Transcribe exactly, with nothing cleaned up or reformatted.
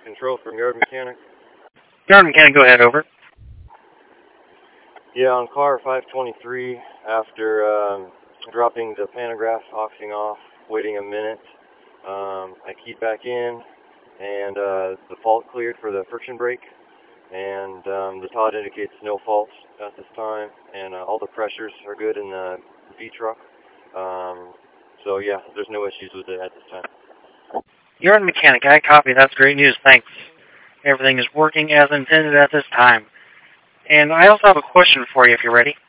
Control from Yard Mechanic. Yard Mechanic, go ahead, over. Yeah, on car five twenty-three, after um, dropping the pantograph, oxing off, waiting a minute, um, I keyed back in, and uh, the fault cleared for the friction brake, and um, the T O D indicates no faults at this time, and uh, all the pressures are good in the V-truck. Um, so yeah, there's no issues with it at this time. Yard Mechanic, I copy. That's great news. Thanks. Everything is working as intended at this time. And I also have a question for you if you're ready.